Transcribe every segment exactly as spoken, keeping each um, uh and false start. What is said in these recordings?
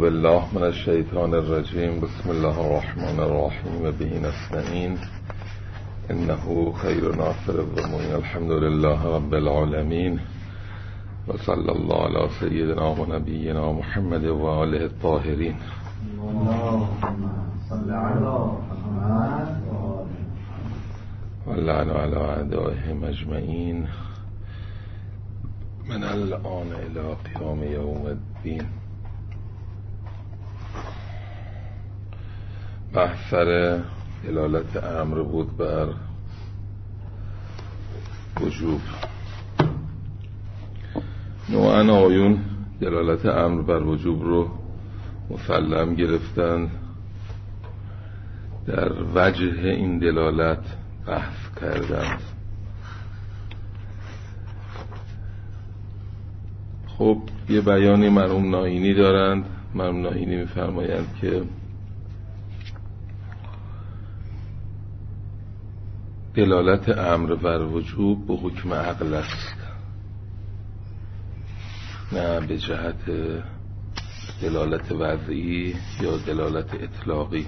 بالله من الشیطان الرجیم. بسم الله الرحمن الرحیم. به نستعین انه خیر ناصر الظمین. الحمد لله رب العالمین و صلی الله علی سیدنا و نبینا محمد و آله الطاهرین. اللهم صل علی محمد و لعن علی اعدائهم اجمعین من الان الی قیام یوم الدین. بحث سر دلالت امر بود بر وجوب. نوعا آیون دلالت امر بر وجوب رو مسلم گرفتن، در وجه این دلالت بحث کردند. خب یه بیانی مرحوم ناینی دارند. مرحوم ناینی می‌فرمایند که دلالت امر بر وجوب به حکم عقل است، نه به جهت دلالت وضعی یا دلالت اطلاقی.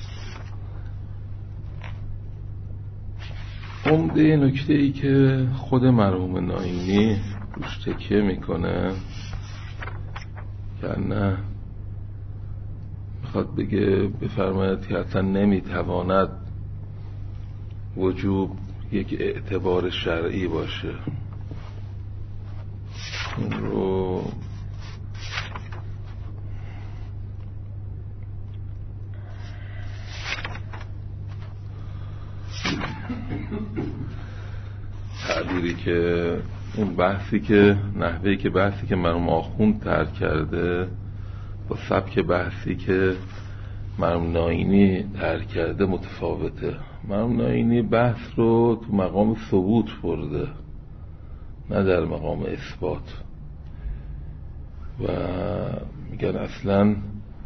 عمده نکته ای که خود مرحوم ناینی روش تکیه میکنه که نه میخواد بگه بفرماید که اصلا نمیتواند وجوب یک اعتبار شرعی باشه. این رو تعبیری که اون بحثی که نحوهی که بحثی که مرحوم آخوند ترک کرده با سبک بحثی که مرحوم ناینی ترک کرده متفاوته. مرحوم ناینی بحث رو تو مقام ثبوت برده، نه در مقام اثبات، و میگن اصلا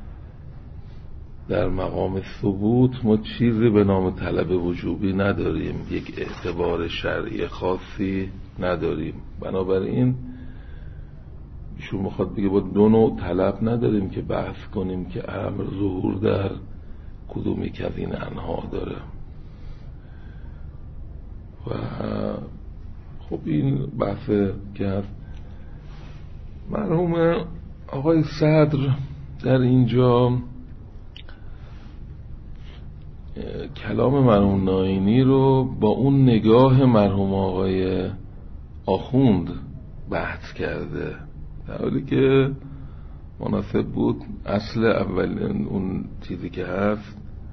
در مقام ثبوت ما چیزی به نام طلب وجوبی نداریم، یک اعتبار شرعی خاصی نداریم. بنابراین ایشون میخواد بگه با دو نوع طلب نداریم که بحث کنیم که امر ظهور در کدوم یک از این انها داره. و خب این بحث که هست. مرحوم آقای صدر در اینجا کلام مرحوم ناینی رو با اون نگاه مرحوم آقای آخوند بحث کرده، در حالی که مناسب بود اصل اول اون چیزی که هست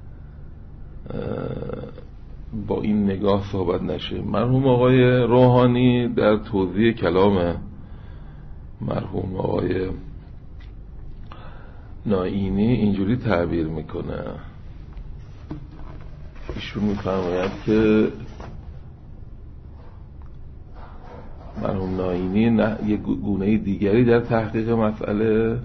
با این نگاه صحبت نشه. مرحوم آقای روحانی در توضیح کلام مرحوم آقای ناینی اینجوری تعبیر میکنه. ایشون میفرماید که مرحوم ناینی نه یک گونه دیگری در تحقیق مسئله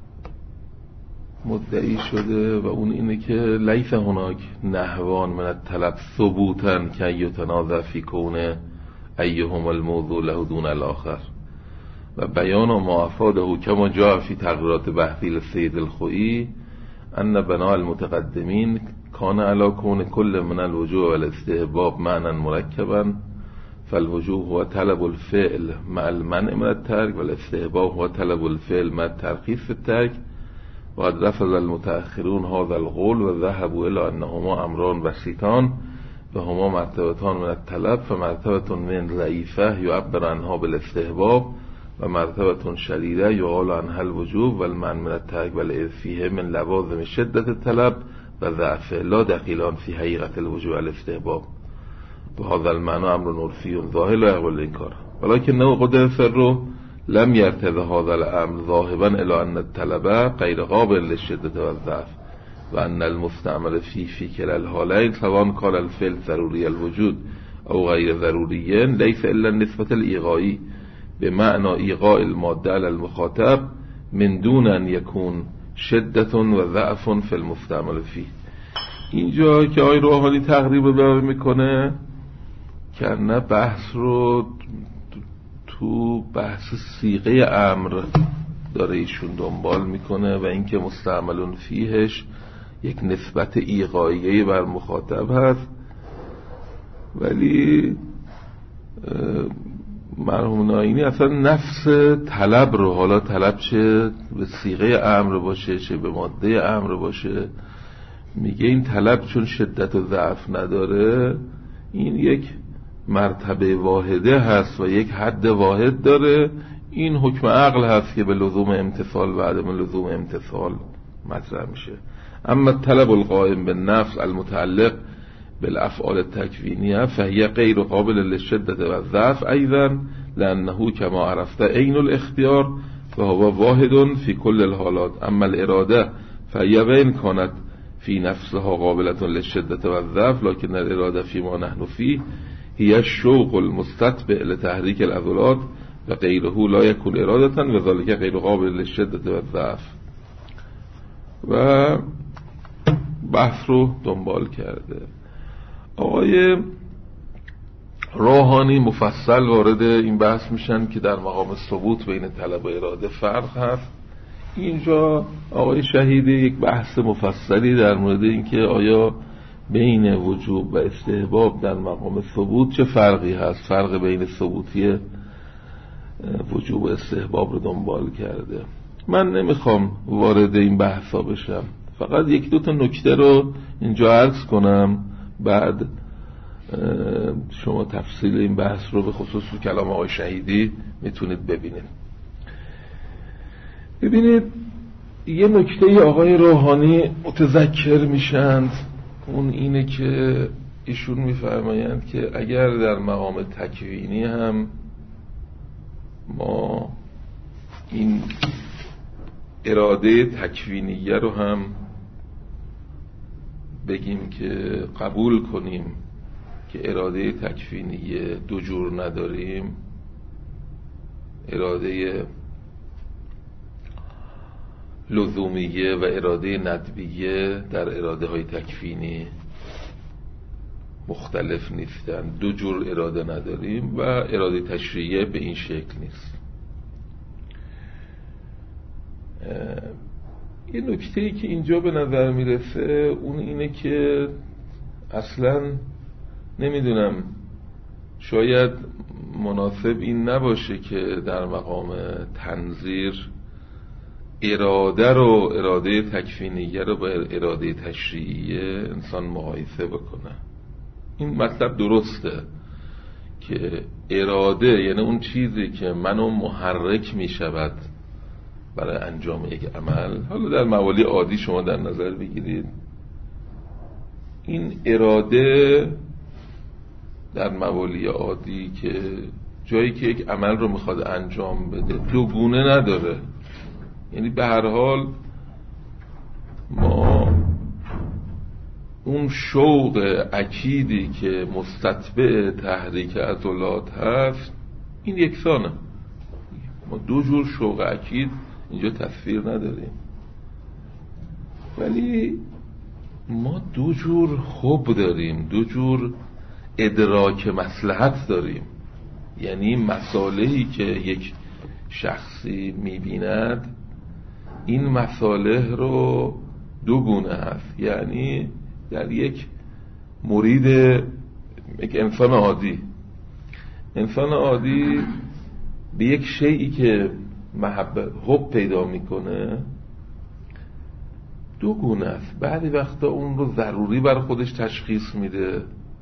مدعی شده و اون اینه که لیس هناک نحوان من الطلب ثبوتن که یتنازع فی کونه ایهم الموضوع له دون الاخر و بیان ما افاده کما جاء فی تقریرات بحثی للسید الخوئی ان بناء المتقدمین کان علی کون کل من الوجوب والاستحباب معنى مرکبا فالوجوب هو طلب الفعل مع المنع من الترک والاستحباب هو طلب الفعل مع الترخیص في الترک. وقد رفض المتأخرون هذا القول و ذهبوا الى انهما امران بسيطان و هما مرتبتان من الطلب فمرتبة من ضعیفه یعبر عنها بالاستحباب و مرتبة شدیده یقال عنها الوجوب والمنع من الترک و فیه من لوازم شدت الطلب و ضعف لا دخیلان فی حقیقت الوجوب والاستحباب و هذا المعنى امر عرفی ظاهر لا يقبل الانکار ولكنه قدر سر لم يرتضى هذا الامر ذاهبا الى ان الطلب غیر قابل للشدت والضعف و ان المستعمل فی فی كلا الحالين سواء كان الفعل ضروری الوجود او غیر ضروری ليس الا النسبة الايغائي بمعنى ایغاء الماده على المخاطب من دون ان يكون شدت و ضعف فی المستعمل فی. اینجا که آقای روحانی تقریب بیان میکنه که نه بحث رو تو بحث صیغه امر داره ایشون دنبال میکنه و اینکه مستعملون فیهش یک نسبت ایقاعیه بر مخاطب هست، ولی مرحوم ناینی اصلا نفس طلب رو، حالا طلب چه به صیغه امر باشه چه به ماده امر باشه، میگه این طلب چون شدت و ضعف نداره، این یک مرتبه واحده هست و یک حد واحد داره، این حکم عقل هست که به لزوم امتثال و عدم لزوم امتثال مطرح میشه. اما طلب القائم به نفس المتعلق بالافعال التکوینیه فهی غیر قابل للشدت و ضعف ایضا لانه کما عرفت عین الاختیار و هو واحد فی کل الحالات. اما الاراده فهی وین کانت فی نفسها قابلة للشدت و ضعف لكن الاراده فی ما نحن فيه هي الشوق المستتبع لتحریک العضلات و غیره لا یکون ارادة و ذلك غیر قابل للشدت و ضعف. و بحث رو دنبال کرده. آقای روحانی مفصل وارد این بحث میشن که در مقام ثبوت بین طلب و اراده فرق هست. اینجا آقای شهیدی یک بحث مفصلی در مورد اینکه آیا بین وجوب و استحباب در مقام ثبوت چه فرقی هست، فرق بین ثبوتی وجوب و استحباب رو دنبال کرده. من نمیخوام وارد این بحثا بشم، فقط یک دو تا نکته رو اینجا عرض کنم، بعد شما تفصیل این بحث رو به خصوص تو کلام آقای شهیدی میتونید ببینید. ببینید یه نکته آقای روحانی متذکر میشند، اون اینه که ایشون میفرمایند که اگر در مقام تکوینی هم ما این اراده تکوینیه رو هم بگیم که قبول کنیم که اراده تکوینیه دو جور نداریم، اراده لزومیه و اراده ندبیه در اراده های تکوینی مختلف نیستن، دو جور اراده نداریم و اراده تشریعیه به این شکل نیست. یه نکته‌ای که اینجا به نظر میرسه اون اینه که اصلا نمیدونم، شاید مناسب این نباشه که در مقام تنظیر اراده رو، اراده تکوینیه رو با اراده تشریعیه انسان مقایسه بکنه. این مطلب درسته که اراده یعنی اون چیزی که منو محرک می شود برای انجام یک عمل، حالا در موالی عادی شما در نظر بگیرید، این اراده در موالی عادی که جایی که یک عمل رو میخواد انجام بده دو گونه نداره، یعنی به هر حال ما اون شوق اکیدی که مستتبع تحریک عضلات هست این یکسانه. ما دو جور شوق اکید اینجا تصویر نداریم، ولی ما دو جور حب داریم، دو جور ادراک مصلحت داریم. یعنی مصالحی که یک شخصی میبیند این مصالح رو دو گونه هست. یعنی در یک مرید یک انسان عادی، انسان عادی به یک شیئی که محبت حب پیدا میکنه دو گونه است. بعضی وقتا اون رو ضروری بر خودش تشخیص میده،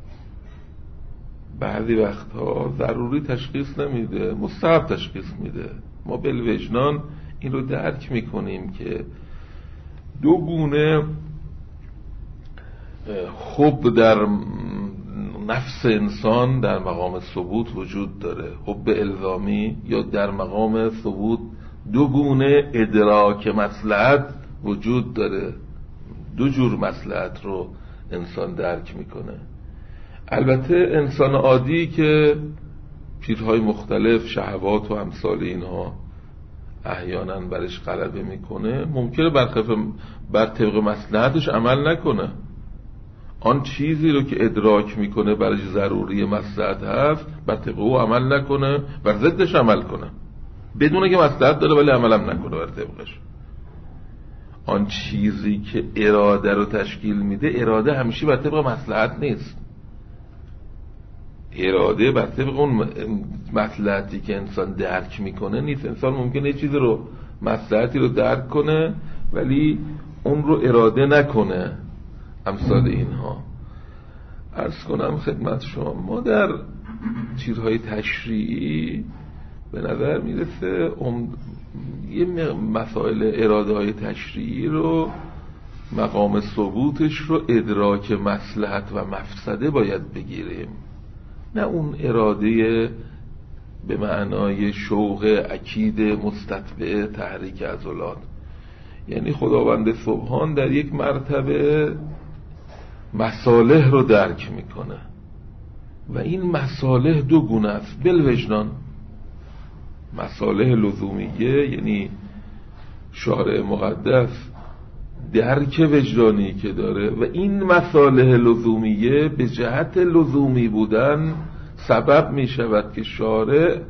بعضی وقتا ضروری تشخیص نمیده، مستحب تشخیص میده. ما بالوجدان این رو درک میکنیم که دو گونه حب در نفس انسان در مقام ثبوت وجود داره. حب الزامی یا در مقام ثبوت دو گونه ادراک مصلحت وجود داره. دو جور مصلحت رو انسان درک میکنه. البته انسان عادی که پیرهای مختلف، شهوات و امثال اینها احیانا برش غلبه میکنه، ممکنه برخلاف بر طبق مصلحتش عمل نکنه. آن چیزی رو که ادراک میکنه برای ضروری مصلحت هست بر طبق او عمل نکنه، بر ضدش عمل کنه. بدونه که مصلحت داره ولی عملم نکنه بر طبقش. آن چیزی که اراده رو تشکیل میده، اراده همیشه بر طبق مصلحت نیست. اراده بر طبق اون مصلحتی که انسان درک میکنه نیست. انسان ممکنه یه چیزی رو، مصلحتی رو درک کنه ولی اون رو اراده نکنه. امثال اینها عرض کنم خدمت شما، ما در چیزهای تشریعی به نظر میرسه یه مسائل اراده های تشریعی رو، مقام ثبوتش رو ادراک مصلحت و مفسده باید بگیریم، نه اون اراده به معنای شوق اکید مستتبع تحریک عضلات. یعنی خداوند سبحان در یک مرتبه مصالح رو درک میکنه و این مصالح دو گونه است. بالوجدان، مصالح لزومیه یعنی شارع مقدس درک وجدانی که داره و این مصالح لزومیه به جهت لزومی بودن سبب می شود که شارع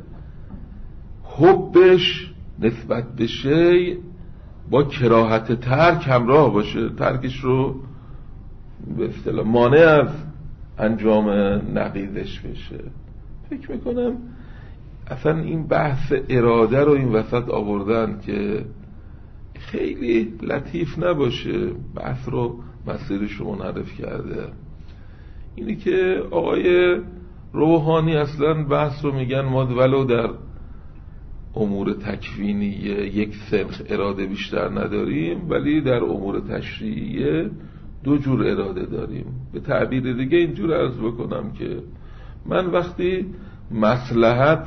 حبش نسبت به شی با کراهت ترک همراه باشه، ترکش رو به اصطلاح مانع از انجام نقیضش بشه. فکر میکنم اصلا این بحث اراده رو این وسط آوردن که خیلی لطیف نباشه، بحث رو مسیرش رو منحرف کرده. اینی که آقای روحانی اصلا بحث رو میگن ما ولو در امور تکوینی یک سنخ اراده بیشتر نداریم ولی در امور تشریعی دو جور اراده داریم. به تعبیر دیگه اینجور عرض بکنم که من وقتی مصلحت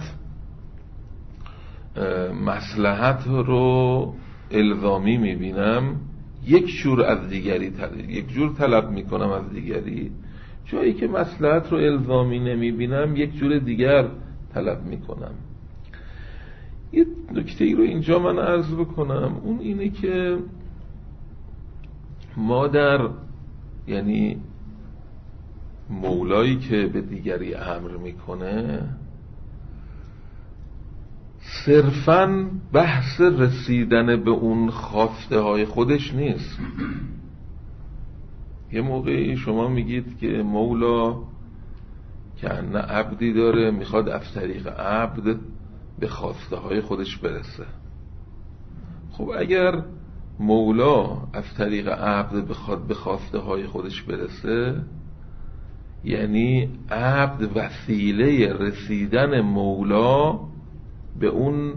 مصلحت رو الزامی میبینم یک جور از دیگری یک جور طلب میکنم از دیگری، جایی که مصلحت رو الزامی نمیبینم یک جور دیگر طلب میکنم. یه نکته ای رو اینجا من عرض بکنم، اون اینه که ما در یعنی مولایی که به دیگری امر میکنه صرفاً بحث رسیدن به اون خواسته های خودش نیست. یه موقعی شما میگید که مولا که نه عبدی داره میخواد از طریق عبد به خواسته های خودش برسه. خب اگر مولا از طریق عبد بخواد به خواسته های خودش برسه، یعنی عبد وسیله رسیدن مولا به اون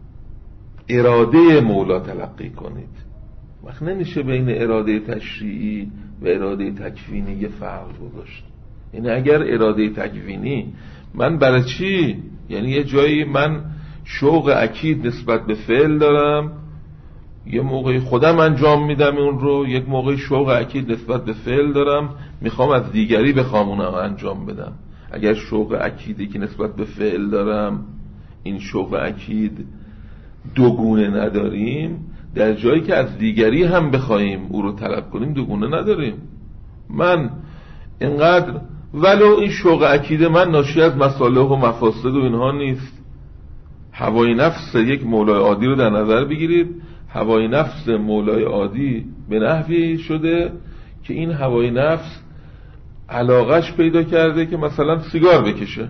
اراده مولا تلقی کنید. وقت نمیشه بین اراده تشریعی و اراده تکوینی یه فرق گذاشت. یعنی اگر اراده تکوینی من برای چی، یعنی یه جایی من شوق اکید نسبت به فعل دارم، یه موقعی خودم انجام میدم اون رو، یک موقعی شوق اکید نسبت به فعل دارم میخوام از دیگری بخوام اون رو انجام بدم. اگر شوق اکیدی که نسبت به فعل دارم، این شوق اکید دوگونه نداریم، در جایی که از دیگری هم بخوایم او رو طلب کنیم دوگونه نداریم. من اینقدر ولو این شوق اکید من ناشی از مصالح و مفاسد و اینها نیست. هوای نفس یک مولای عادی رو در نظر بگیرید. هوای نفس مولای عادی به نحوی شده که این هوای نفس علاقش پیدا کرده که مثلا سیگار بکشه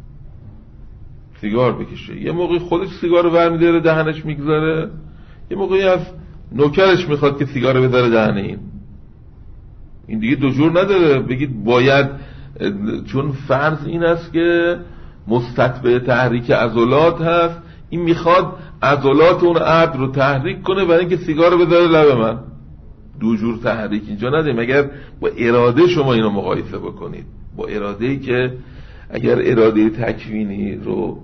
سیگار بکشه یه موقعی خودش سیگار رو برمی‌داره دهنش میگذاره، یه موقعی از نوکرش میخواد که سیگار رو بذاره دهن این. این دیگه دو جور نداره بگید باید، چون فرض این است که مستتبع تحریک عضلات هست، این میخواد عضلات اون عبد رو تحریک کنه برای اینکه سیگار رو بذاره لب من. دو جور تحریک اینجا نداریم. اگر با اراده شما اینو مقایسه بکنید با اراده‌ای که اگر اراده تکوینی رو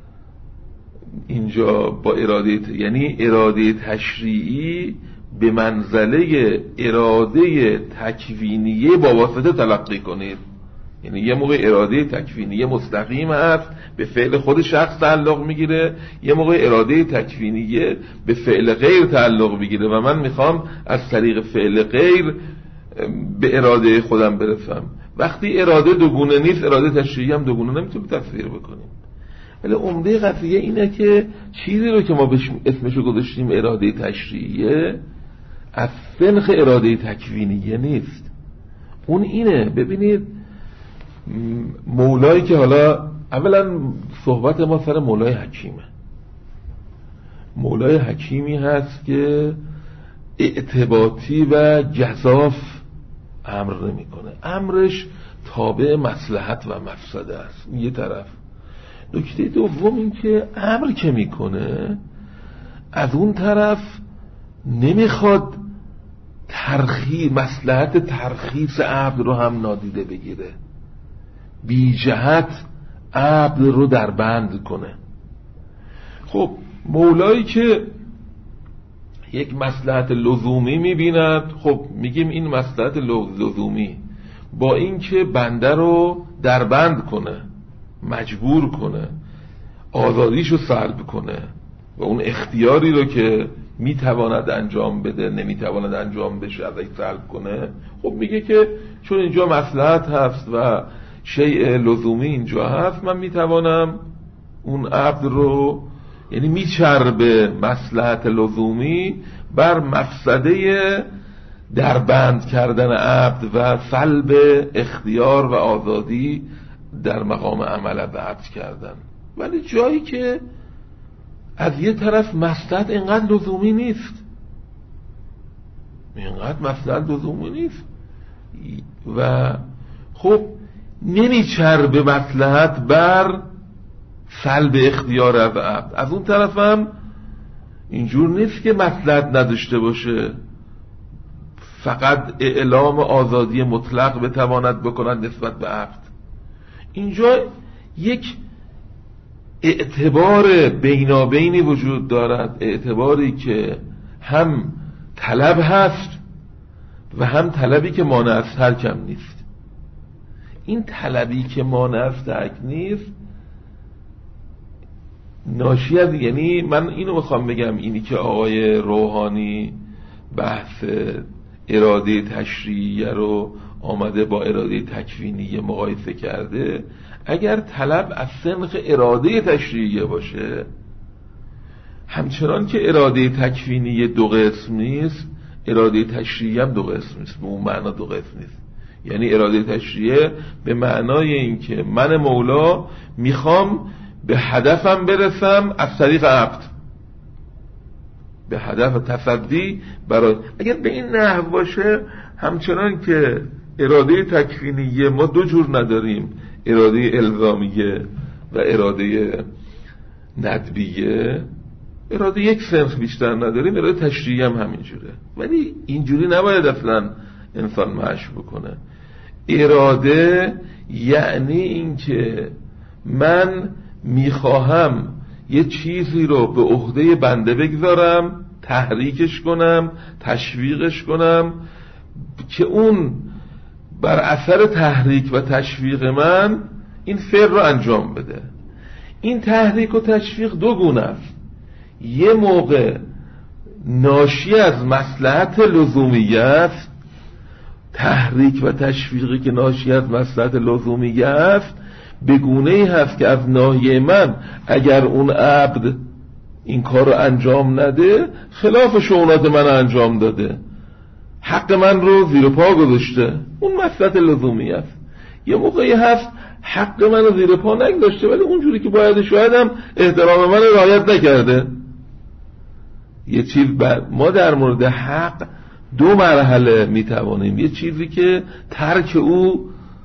اینجا با اراده، یعنی اراده تشریعی به منزله اراده تکوینیه با واسطه تلقی کنید. یعنی یه موقع اراده تکوینیه مستقیم هست به فعل خود شخص تعلق میگیره، یه موقع اراده تکوینیه به فعل غیر تعلق میگیره و من میخوام از طریق فعل غیر به اراده خودم برسم. وقتی اراده دوگونه نیست، اراده تشریعی هم دوگونه نمیتونیم تصویر بکنیم. ولی عمده قضیه اینه که چیزی رو که ما بهش اسمشو گذاشتیم اراده تشریعیه از سنخ اراده تکوینیه نیست. اون اینه، ببینید مولایی که حالا اولا صحبت ما سر مولای حکیمه. مولای حکیمی هست که اعتباطی و جزاف امر نمی کنه، امرش تابع مصلحت و مفسده است. یه طرف. نکته دوم این که امر که میکنه از اون طرف نمیخواد ترخی مصلحت ترخیص عبد رو هم نادیده بگیره، بی جهت عبد رو در بند کنه. خب مولایی که یک مصلحت لزومی میبیند، خب میگیم این مصلحت لزومی با این که بنده رو در بند کنه، مجبور کنه، آزادیشو سلب کنه و اون اختیاری رو که میتواند انجام بده نمیتواند انجام بشه ازش سلب کنه، خب میگه که چون اینجا مصلحت هست و شیء لزومی اینجا هست، من میتوانم اون عبد رو، یعنی میچربه مصلحت لزومی بر مفسده در بند کردن عبد و سلب اختیار و آزادی در مقام عمل از عبد کردن. ولی جایی که از یه طرف مصلحت اینقدر لزومی نیست، اینقدر مصلحت لزومی نیست و خب نمیچربه مصلحت بر سلب اختیار از عبد، از اون طرف هم اینجور نیست که مصلحت نداشته باشه، فقط اعلام آزادی مطلق بتواند بکنند نسبت به عبد. اینجا یک اعتبار بینابینی وجود دارد، اعتباری که هم طلب هست و هم طلبی که مانع از ترک نیست. این طلبی که مانع از ترک نیست ناشی از، یعنی من اینو میخوام بگم، اینی که آقای روحانی بحث اراده تشریعیه رو آمده با اراده تکوینیه مقایسه کرده، اگر طلب از سنخ اراده تشریعیه باشه، همچنان که اراده تکوینیه دو قسم نیست، اراده تشریعیه هم دو قسم نیست، به اون معنا دو قسم نیست. یعنی اراده تشریعیه به معنای این که من مولا میخوام به هدفم برسم از طریق عبد، به هدف تصدی برای، اگر به این نحو باشه، همچنان که اراده تکوینیه ما دو جور نداریم، اراده الزامیه و اراده ندبیه، اراده یک صنف بیشتر نداریم، اراده تشریعی هم همینجوره. ولی اینجوری نباید اصلا انسان مشی بکنه. اراده یعنی این که من میخواهم یه چیزی رو به عهده بنده بگذارم، تحریکش کنم، تشویقش کنم که اون بر اثر تحریک و تشویق من این فعل رو انجام بده. این تحریک و تشویق دو گونه است. یه موقع ناشی از مصلحت لزومیه است، تحریک و تشویقی که ناشی از مصلحت لزومیه است به گونه‌ای هست که از ناحیه من اگر اون عبد این کار رو انجام نده خلاف شؤونات من انجام داده، حق من رو زیر پا گذاشته، اون مصلحت لزومی است. یه موقعی هست حق من رو زیر پا نگذاشته ولی اونجوری که باید شاید هم احترام من رعایت نکرده. یه چیز ما در مورد حق دو مرحله میتوانیم، یه چیزی که ترک او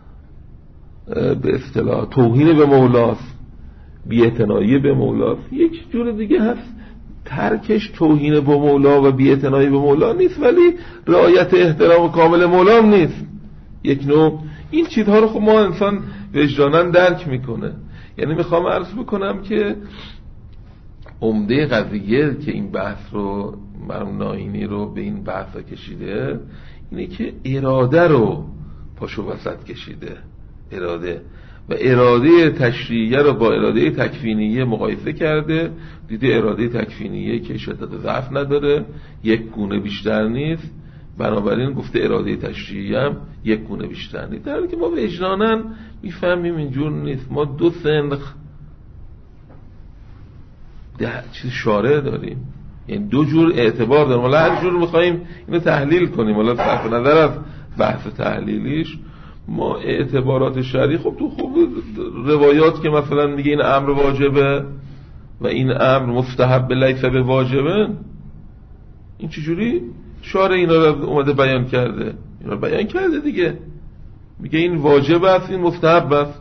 به اصطلاح توهین به مولاست، بی‌اعتنایی به مولاست، یک جور دیگه هست ترکش توهین به مولا و بی‌اعتنایی به مولا نیست ولی رعایت احترام کامل مولا هم نیست. یک نوع این چیزها رو خب ما انسان وجداناً درک میکنه. یعنی میخوام عرض بکنم که عمده قضیه که این بحث رو مرحوم ناینی رو به این بحث کشیده اینه که اراده رو پاشو وسط کشیده، اراده و اراده تشریعیه رو با اراده تکوینیه مقایسه کرده، دیده اراده تکوینیه که شدت ضعف نداره، یک گونه بیشتر نیست، بنابراین گفته اراده تشریعیه هم یک گونه بیشتر نیست. در حالی که ما وجداناً میفهمیم اینجور نیست. ما دو سنخ چیز شارع داریم، یعنی دو جور اعتبار داریم. حالا هر جور میخواییم اینو تحلیل کنیم، حالا صرف نظر از بحث تحلیلیش، ما اعتبارات شرعی خب تو خوب روایات که مثلا میگه این امر واجبه و این امر مستحب لیس به واجبه، این چجوری شارع اینا رو اومده بیان کرده؟ اینا رو بیان کرده دیگه، میگه این واجب است این مستحب است.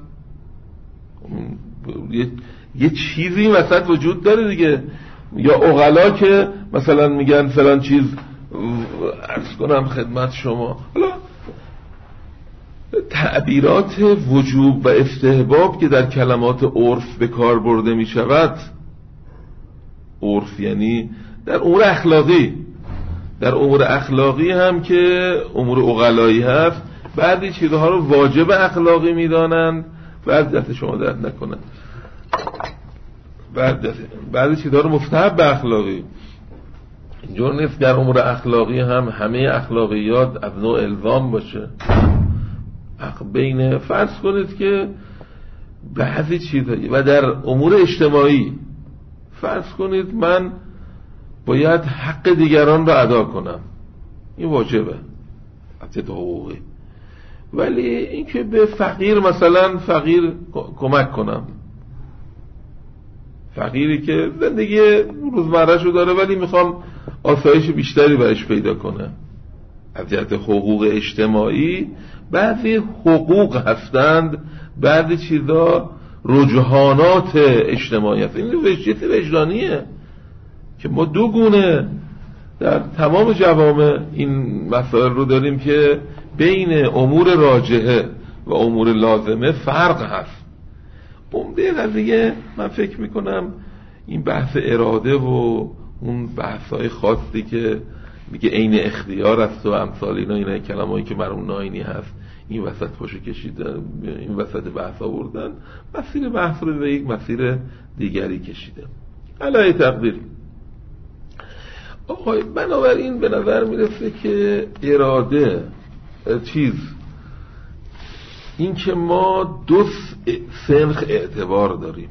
یه, یه چیزی وسط وجود داره دیگه. یا عقلا که مثلا میگن فلان چیز، عرض کنم خدمت شما، حالا تعبیرات وجوب و استحباب که در کلمات عرف به کار برده می شود، عرف یعنی در امور اخلاقی، در امور اخلاقی هم که امور عقلایی هست، بعضی چیزها رو واجب اخلاقی می دانند، بعضی دست شما درد نکنه، بعضی چیزها رو مستحب اخلاقی. اینجور نیست در امور اخلاقی هم همه اخلاقیات از نوع الزام باشه. بین فرض کنید که بعضی چیزهایی و در امور اجتماعی فرض کنید من باید حق دیگران را ادا کنم، این واجبه حتی حقوقی، ولی این که به فقیر مثلا فقیر کمک کنم، فقیری که زندگی روزمره‌شو داره ولی میخوام آسایش بیشتری برش پیدا کنه، از جهت حقوق اجتماعی بعضی حقوق هستند، بعضی چیزا رجحانات اجتماعی هست. این وجهیت وجدانیه که ما دو گونه در تمام جوامع این مسائل رو داریم که بین امور راجحه و امور لازمه فرق هست. عمده قضیه من فکر میکنم این بحث اراده و اون بحثای خاصی که میگه عین اختیار است و امثال اینا، اینا کلمه‌ای که مرحوم ناینی هست این وسط پاشو کشیدن، این وسط بحث آوردن، مسیر بحث رو به یک مسیر دیگری کشیده. علی تقدیر آقای بنابراین به نظر میرسه که اراده چیز این که ما دو سنخ اعتبار داریم،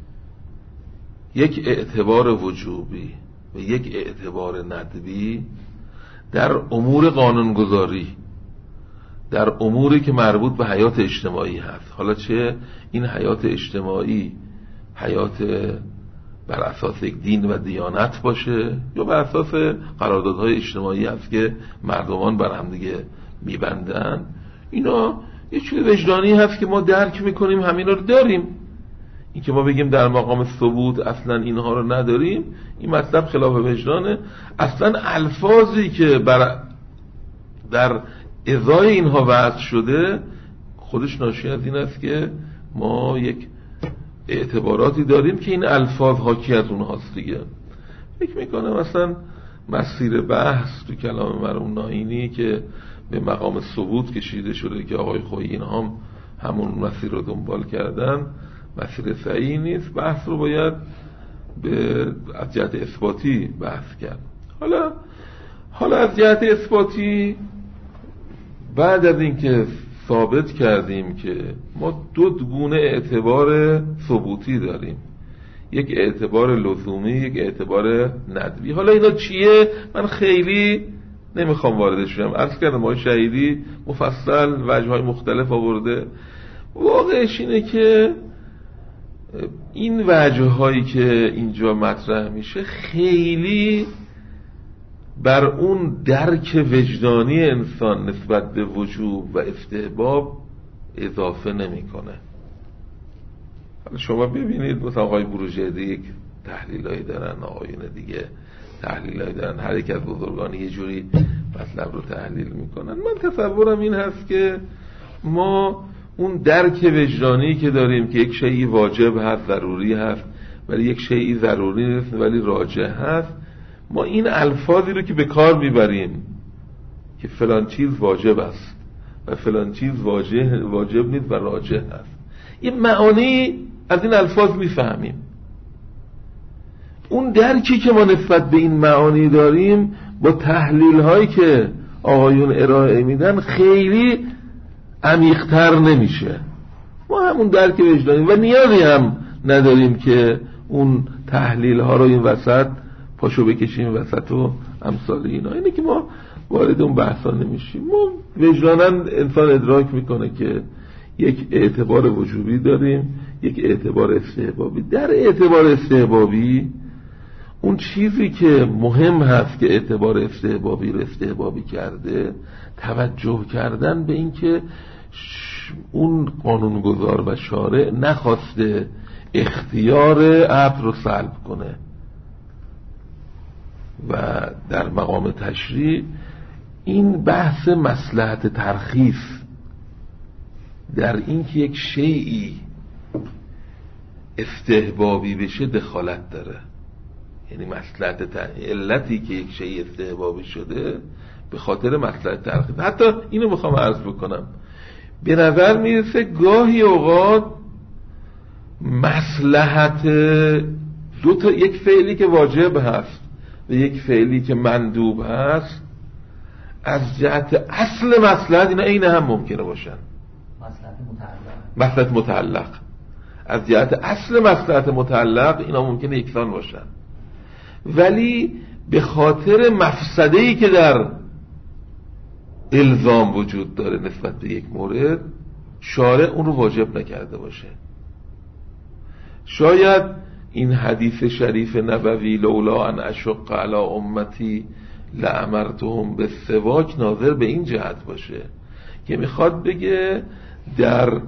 یک اعتبار وجوبی و یک اعتبار ندبی در امور قانونگذاری، در اموری که مربوط به حیات اجتماعی هست. حالا چه این حیات اجتماعی حیات بر اساس یک دین و دیانت باشه یا بر اساس قراردادهای اجتماعی هست که مردمان بر هم دیگه میبندن، اینا یه چیز وجدانی هست که ما درک میکنیم، همین رو داریم. این که ما بگیم در مقام ثبوت اصلا اینها رو نداریم، این مطلب خلاف وجدانه. اصلا الفاظی که بر در ازای اینها وضع شده خودش ناشی از این است که ما یک اعتباراتی داریم که این الفاظ حاکی از اونهاست دیگه. فکر میکنم اصلا مسیر بحث تو کلام مرحوم ناینی که به مقام ثبوت کشیده شده که آقای خویی اینها هم همون مسیر رو دنبال کردن، مسیر صحیح نیست. بحث رو باید به از جهت اثباتی بحث کرد. حالا حالا از جهت اثباتی بعد از اینکه ثابت کردیم که ما دو گونه اعتبار ثبوتی داریم، یک اعتبار لزومی، یک اعتبار ندبی. حالا اینا چیه؟ من خیلی نمیخوام واردش شم. عرض کردم آقای شهیدی مفصل وجه‌های مختلف آورده. واقعش اینه که این وجه‌هایی که اینجا مطرح میشه خیلی بر اون درک وجدانی انسان نسبت به وجوب و استحباب اضافه نمیکنه. شما ببینید مثلا آقای بروجردی یک تحلیلایی دارن، آقایون دیگه تحلیلایی دارن، هر یک از بزرگان یه جوری مطلب رو تحلیل میکنن. من تصورم این هست که ما اون درک وجدانی که داریم که یک شیئی واجب هست، ضروری هست، ولی یک شیئی ضروری نیست ولی راجح هست، ما این الفاظی رو که به کار میبریم که فلان چیز واجب است و فلان چیز واجب, واجب نیست و راجح هست، این معانی از این الفاظ میفهمیم. اون درکی که ما نسبت به این معانی داریم با تحلیل هایی که آقایون ارائه میدن خیلی عمیق‌تر نمیشه. ما همون درک وجدانی و نیازی هم نداریم که اون تحلیل ها رو این وسط پاشو بکشیم این وسط و امثال اینا. اینه که ما وارد اون بحثا نمیشیم. ما وجداناً انسان ادراک میکنه که یک اعتبار وجوبی داریم، یک اعتبار استحبابی. در اعتبار استحبابی اون چیزی که مهم هست که اعتبار استحبابی رو استحبابی کرده، توجه کردن به این که اون قانونگذار و شارع نخواسته اختیار عبد رو سلب کنه و در مقام تشریع این بحث مصلحت ترخیص در این که یک شیئی استحبابی بشه دخالت داره. یعنی مصلحت علتی که یک شیء استحبابی شده به خاطر مصلحت ترخیص. حتی اینو میخوام عرض بکنم، به نظر میرسه گاهی اوقات مصلحت دو تا، یک فعلی که واجب هست و یک فعلی که مندوب هست، از جهت اصل مصلحت اینا عین هم ممکنه باشن. مصلحت متعلق مصلحت متعلق از جهت اصل مصلحت متعلق اینا ممکنه یکسان باشن، ولی به خاطر مفسده‌ای که در الزام وجود داره نسبت به یک مورد، شارع اون رو واجب نکرده باشه. شاید این حدیث شریف نبوی لولا ان اشق علی امتی لامرتهم بالسواک ناظر به این جهت باشه که میخواد بگه در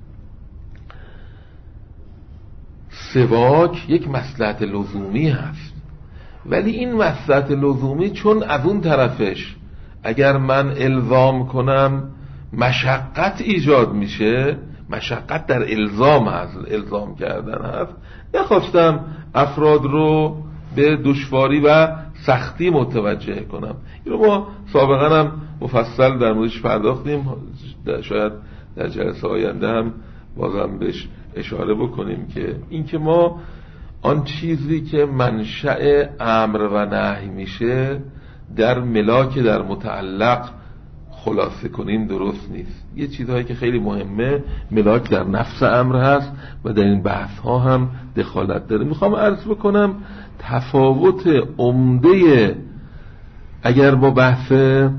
سواک یک مصلحت لزومی هست، ولی این مصلحت لزومی چون از اون طرفش اگر من الزام کنم مشقت ایجاد میشه، مشقت در الزام هست، الزام کردن هست، نخواستم افراد رو به دشواری و سختی متوجه کنم. این رو ما سابقا هم مفصل در موردش پرداختیم، شاید در جلسه آینده هم بازم بهش اشاره بکنیم که این که ما آن چیزی که منشأ امر و نهی میشه در ملاک در متعلق خلاصه کنیم درست نیست. یه چیزهایی که خیلی مهمه ملاک در نفس امر هست و در این بحث ها هم دخالت داره. میخوام عرض بکنم تفاوت عمده اگر با بحث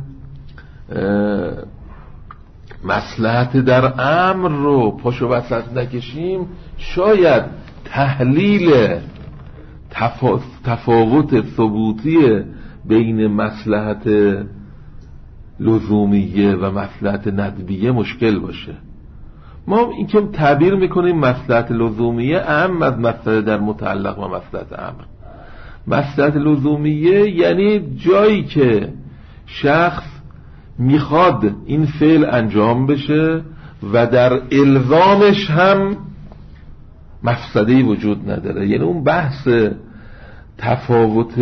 مصلحت در امر رو پاشو وسط نکشیم، شاید تحلیل تفاوت ثبوتی بین مصلحت لزومیه و مصلحت ندبیه مشکل باشه. ما این که تعبیر میکنیم مصلحت لزومیه اهم از مصلحت در متعلق و مصلحت امر. مصلحت لزومیه یعنی جایی که شخص میخواد این فعل انجام بشه و در الزامش هم مفسده‌ای وجود نداره. یعنی اون بحث تفاوت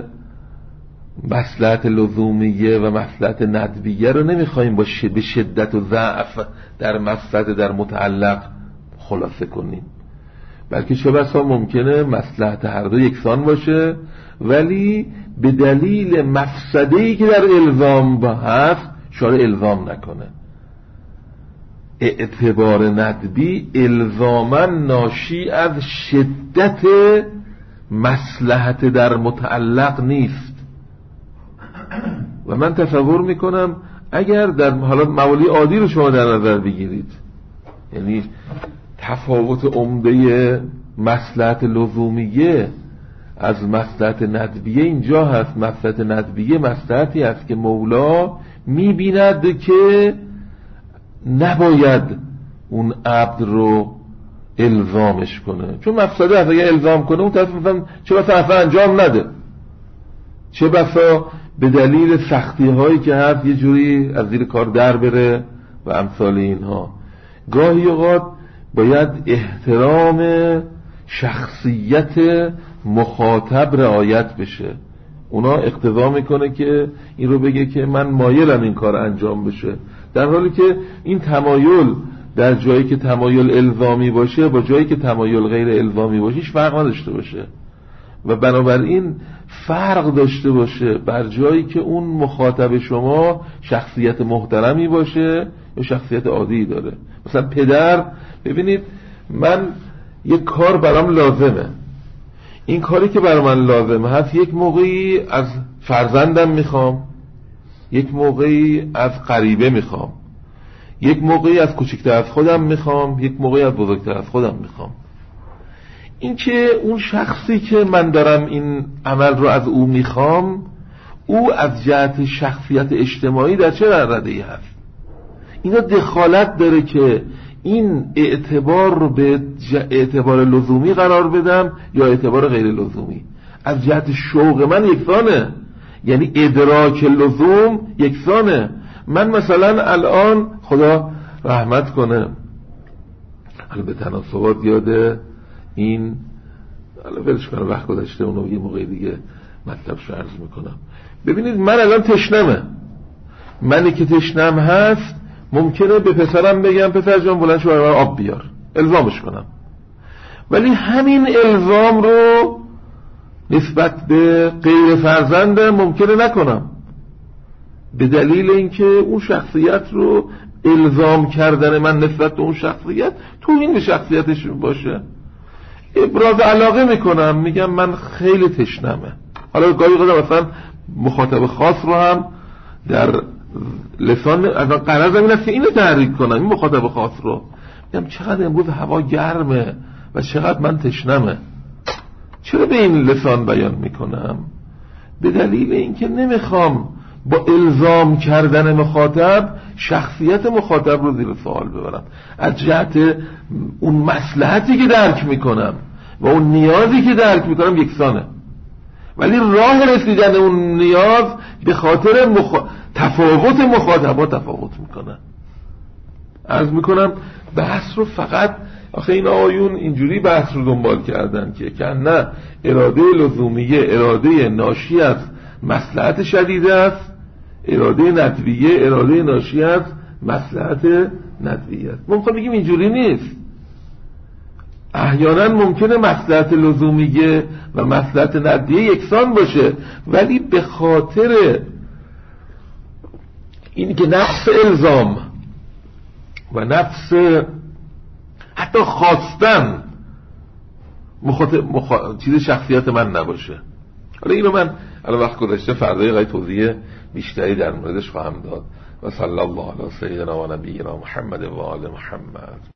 مصلحت لزومیه و مصلحت ندبیه رو نمیخوایم با به شدت و ضعف در مصلحت در متعلق خلاصه کنیم، بلکه چه بسا ممکنه مصلحت هر دو یکسان باشه ولی به دلیل مفسده‌ای که در الزام هست شارع الزام نکنه. اعتبار ندبی الزاما ناشی از شدت مصلحت در متعلق نیست و من تصور میکنم اگر در حالا موالی عادی رو شما در نظر بگیرید، یعنی تفاوت عمده مصلحت لزومیه از مصلحت ندبیه اینجا هست. مصلحت ندبیه مصلحتی هست که مولا میبیند که نباید اون عبد رو الزامش کنه، چون مفسده هست اگر الزام کنه اون طرف مثلا چه بسا اصلا انجام نده، چه بسا به دلیل سختی هایی که هست یه جوری از زیر کار در بره و امثال اینها. گاهی اوقات باید احترام شخصیت مخاطب رعایت بشه. اونا اقتضا میکنه که این رو بگه که من مایلم این کار انجام بشه، در حالی که این تمایل در جایی که تمایل الزامی باشه با جایی که تمایل غیر الزامی باشه هیچ فرق نداشته باشه و بنابراین فرق داشته باشه بر جایی که اون مخاطب شما شخصیت محترمی باشه یا شخصیت عادی داره. مثلا پدر، ببینید من یک کار برام لازمه، این کاری که بر من لازم هست یک موقعی از فرزندم میخوام، یک موقعی از قریبه میخوام، یک موقعی از کوچکتر از خودم میخوام، یک موقعی از بزرگتر از خودم میخوام. این که اون شخصی که من دارم این عمل رو از او میخوام، او از جهت شخصیت اجتماعی در چه رده‌ای هست؟ اینا دخالت داره که این اعتبار رو به اعتبار لزومی قرار بدم یا اعتبار غیر لزومی. از جهت شوق من یکسانه، یعنی ادراک لزوم یکسانه. من مثلا الان خدا رحمت کنه، الان به تناسبات یاده این الان ولش کنم، وقت گذشته، اونو یه موقع دیگه مطلبشو عرض میکنم. ببینید من الان تشنمه، منی که تشنم هست ممکنه به پسرم بگم پسر جان بلند شو برای من آب بیار، الزامش کنم، ولی همین الزام رو نسبت به غیر فرزندم ممکنه نکنم، به دلیل اینکه اون شخصیت رو الزام کردن من نسبت به اون شخصیت توهین به شخصیتش باشه. ابراز علاقه میکنم، میگم من خیلی تشنمه. حالا گاهی اوقات مثلا مخاطب خاص رو هم در لسان از قرض این است که اینو تحریک کنم، این مخاطب خاص رو میگم چقدر امروز هوا گرمه و چقدر من تشنمه. چرا به این لسان بیان میکنم؟ به دلیل اینکه نمیخوام با الزام کردن مخاطب شخصیت مخاطب رو زیر سوال ببرم. از جهت اون مصلحتی که درک میکنم و اون نیازی که درک میکنم یکسانه، ولی راه رسیدن اون نیاز به خاطر مخ... تفاوت مخاطبات تفاوت میکنه. عرض میکنم بحث رو فقط آخه این آیون اینجوری بحث رو دنبال کردن که که نه، اراده لزومیه اراده ناشی از مصلحت شدیده است، اراده ندویه اراده ناشی از مصلحت ندویه است. ما میخوام بگیم اینجوری نیست. احیانا ممکنه مصلحت لزومیه و مصلحت ندویه یکسان باشه، ولی به خاطر این که نفس الزام و نفس حتی خواستن مخاطب مخ... چیز شخصیت من نباشه. حالا اینو من الان وقت گذاشته فردای غای توضیح بیشتری در موردش خواهم داد. و صلی الله علی سیدنا و نبینا محمد و آل محمد.